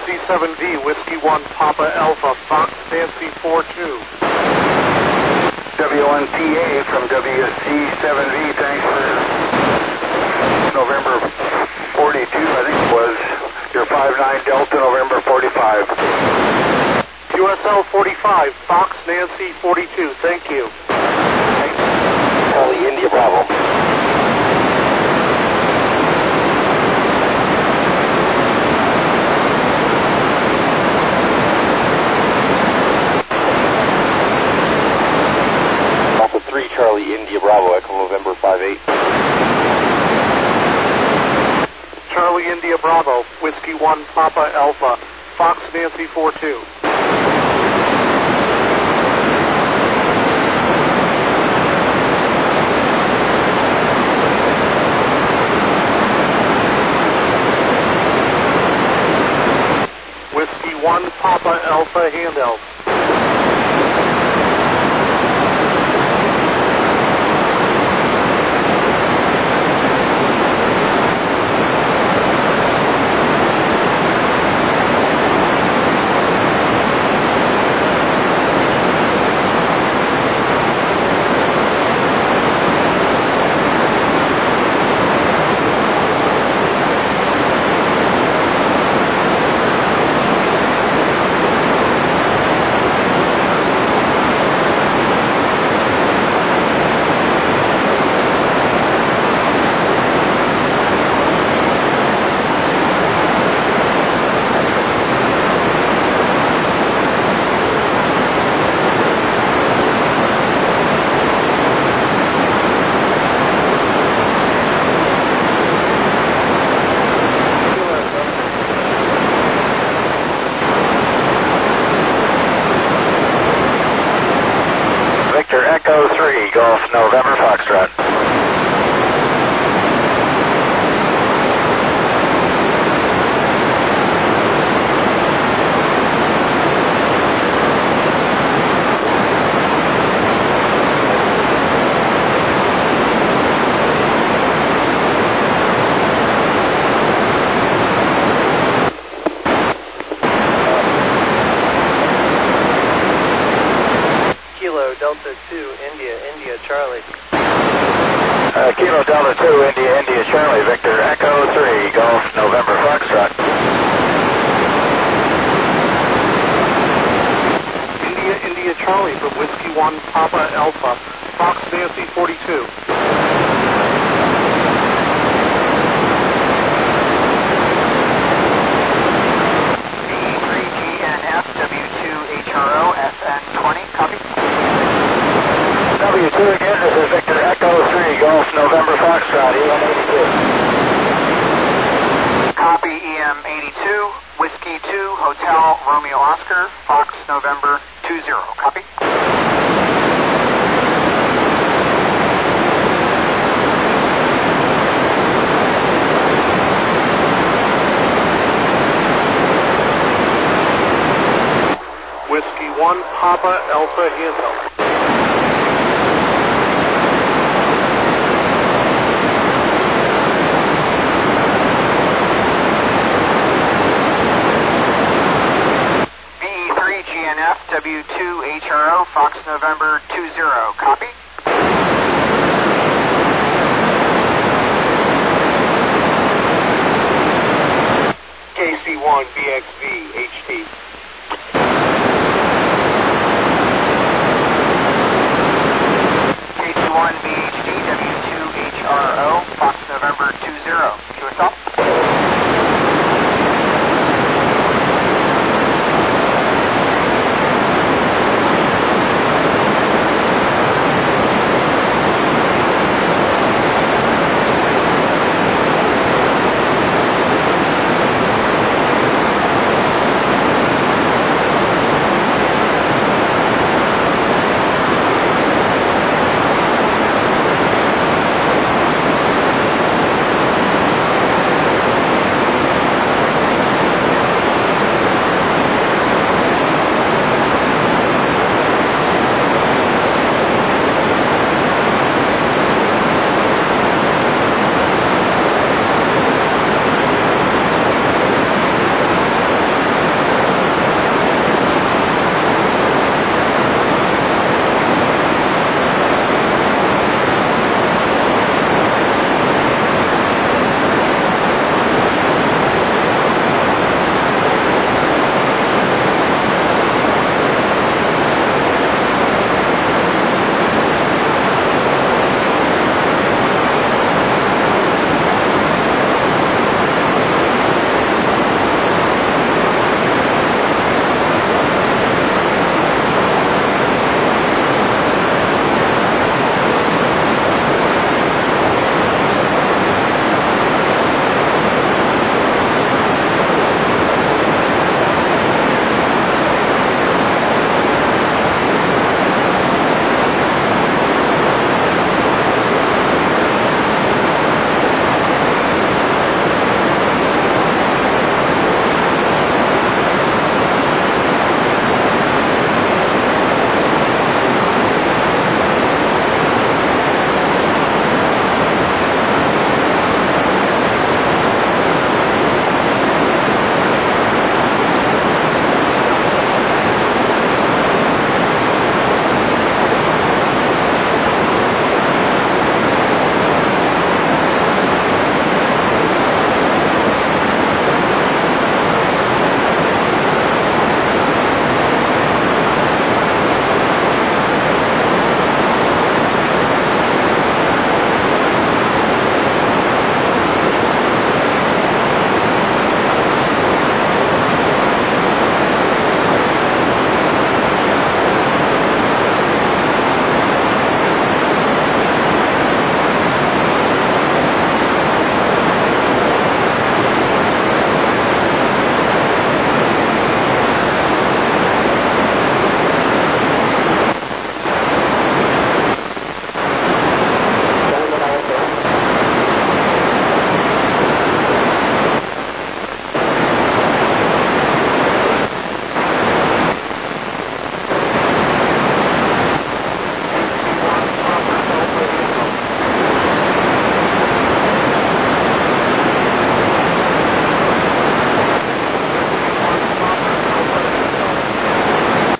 WC7V, Whiskey 1 Papa Alpha, Fox Nancy 42. W1PA from WC7V, thanks for November 42, I think it was, your 59 Delta, November 45. QSL 45, Fox Nancy 42, thank you. Charlie India Bravo. Alpha 3 Charlie India Bravo, Echo November 58. Charlie India Bravo, Whiskey 1 Papa Alpha, Fox Nancy 42. Whiskey 1 Papa Alpha handout. Victor Echo 3, Golf November Foxtrot. Kilo Delta 2, India Charlie. Kilo Delta 2, India Charlie, Victor Echo 3, Golf November Foxtrot. India Charlie from Whiskey 1 Papa Alpha, Fox Nancy 42. B3GNF W2HRO SN20, copy. W2 again, this is Victor Echo 3, Golf November Foxtrot, EM82. Copy EM82, Whiskey 2, Hotel Romeo Oscar, Fox November 20, copy. Whiskey 1 Papa Alpha handout. BE3GNF W2HRO, Fox November 20, copy. KC1 BXV HT.